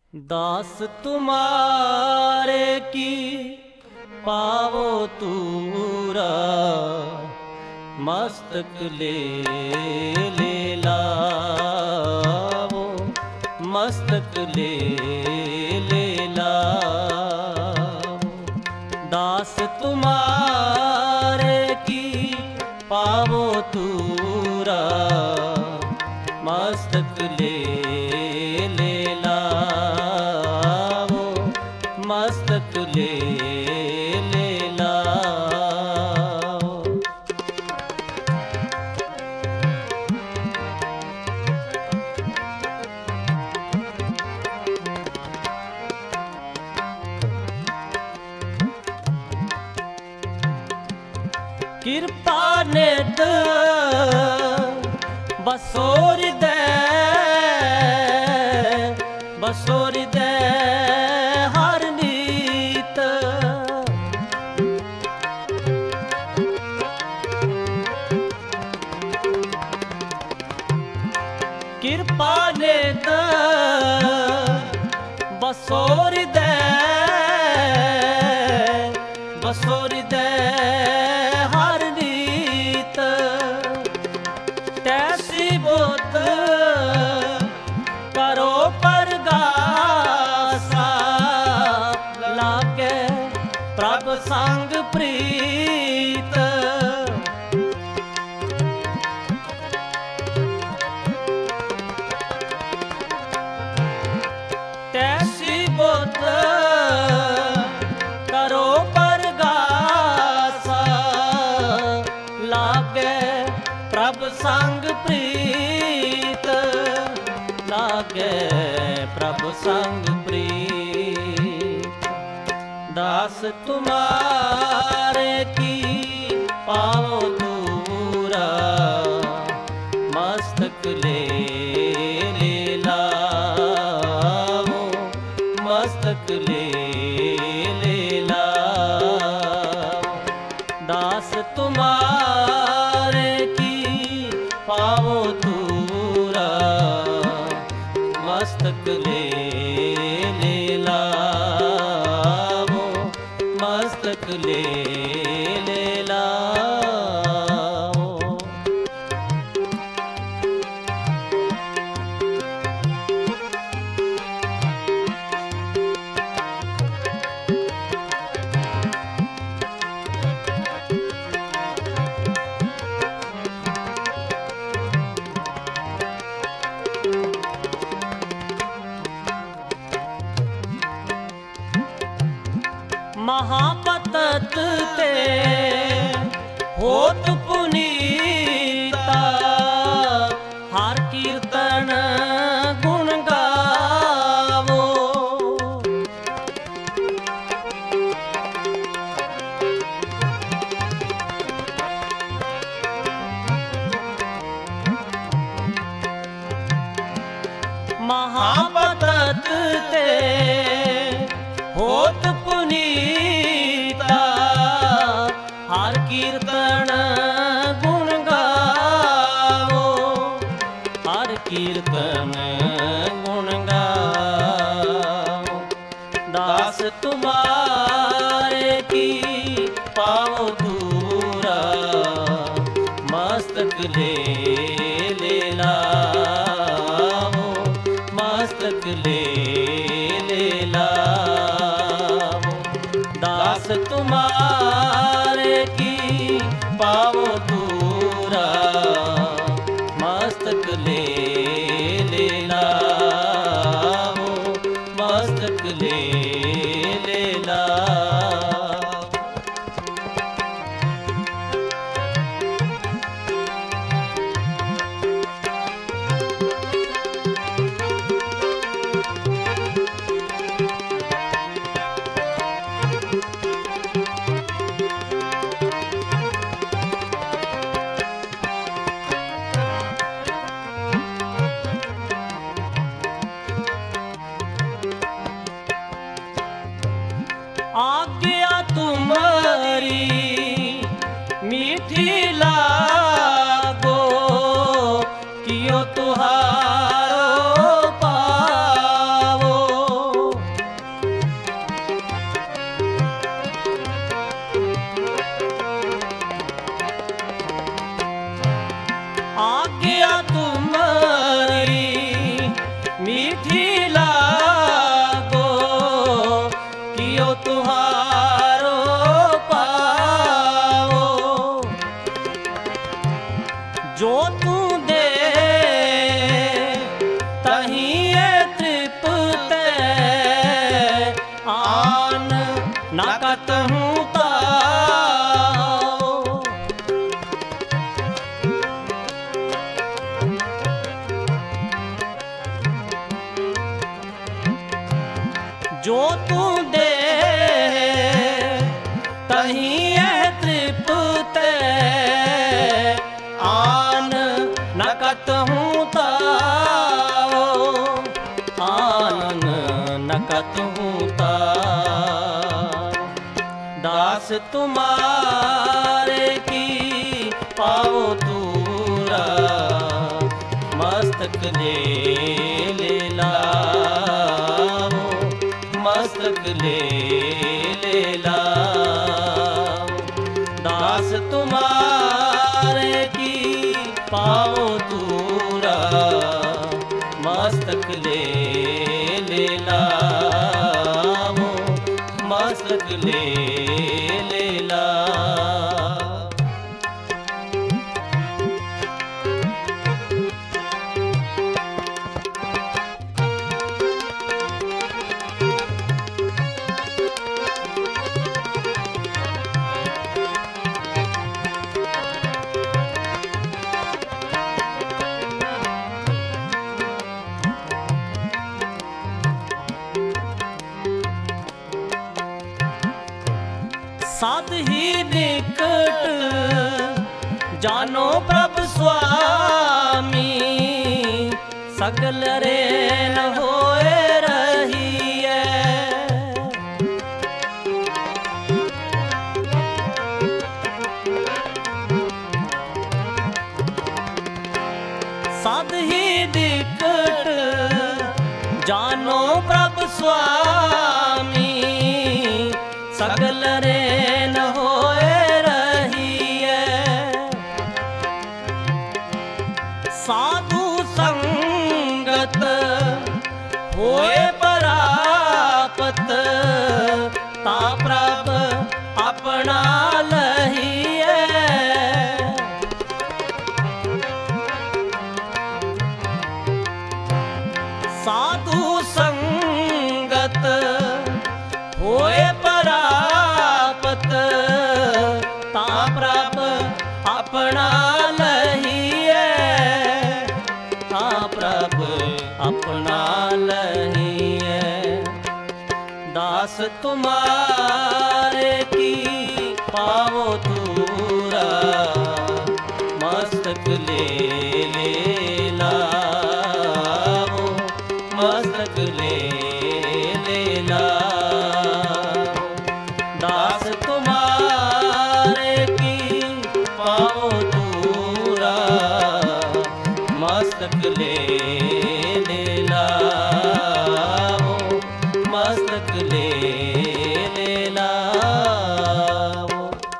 दास तुम्हारे की पावो तूरा, मस्तक ले लावो, मस्तक ले लावो। दास तुम्हारे की पावो तूरा, मस्तक ले लावो, मस्तक ले लावो। कृपा नित बसोर दे, बसोर दे हर नीत। कृपा नित बसोर दे, बसोर दे हर नीत। तैसी बुत करो परगासा, लागे प्रभ संग प्रीत। तैसी बुत करो परगासा, लागे प्रभ संग प्रीत, लागे प्रभ संग प्रीत। दास तुम्हारे की पाओ दूरा, मस्तक ले लावो, मस्तक ले लावो। दास तुम्हारे की पावो तूरा, मस्तक ले लावो, मस्तक ले लावो। महापतत ते होत पुनीता, हर कीर्तन गुण गावो। महापतत ते होत पुनीता, हर कीर्तन गुण गावो, हर कीर्तन गुण गावो। दास तुम्हारे की पाओ दूरा, मस्तक ले लावो, मस्तक ले लावो। दास तुम्हारे की पावो दूरा, मस्तक ले लावो, मस्तक ले लावो। तहिए तृप्त आन न कतहु ताओ। जो तू दे तहिए तृप्त आन न कतहु ताओ। आन न कतहु ताओ। दास तुम्हारे की पाओ तूरा मस्तक ले लाओ। मस्तक ले लाओ। दास तुम्हारे की पाओ तूरा मस्तक ले लाओ। मस्तक ले लाओ। साध ही निकट जानो प्रभु स्वामी। सकल रे न होए रहिए। साध ही निकट जानो प्रभु स्वामी। सकल रे न होए रहिए। साधु संगत होए परापत। ता प्रभ अपना लहिए। साधु संगत होए परापत। ता प्रभ अपना लहिए। ता प्रभ अपना लहिए। दास तुम्हारे की पाओ तूरा मस्तक ले लाओ। मस्तक ले लाओ। दास तुम्हारे की पाओ तूरा मस्तक ले लाओ। मस्तक ले लाओ।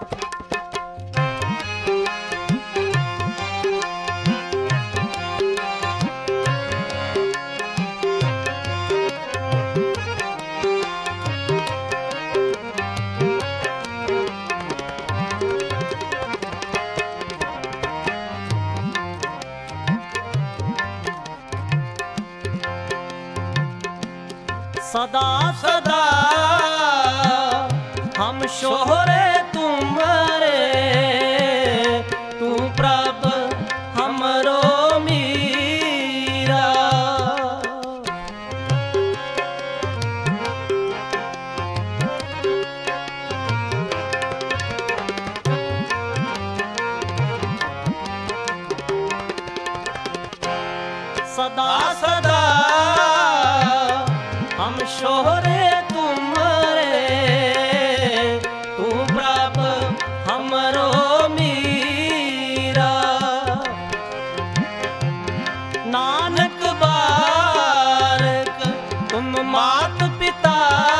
सदा सदा हम शोहरे तुम्हारे। तू प्रभ हमरो मीरा। सदा सदा हम शोहरे तुम्हारे। तू प्रभ हमरो मीरा। नानक बारक तुम मात पिता।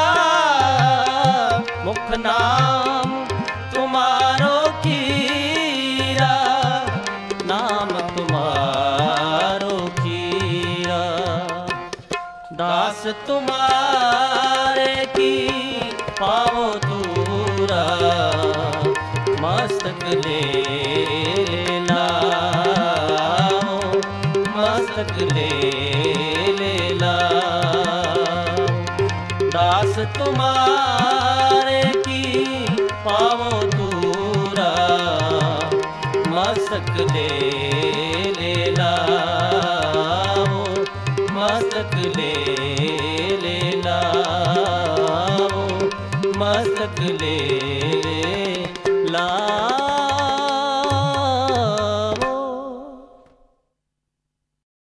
मुख नाम तुम्हारो कीरा। नाम तुम्हारो कीरा। दास तुम्हारे की पाओ तूरा मस्तक ले लाओ। मस्तक मस्तक ले दास तुम्हारे की पावो दूरा, मस्तक ले मस्तक ले मस्तक ले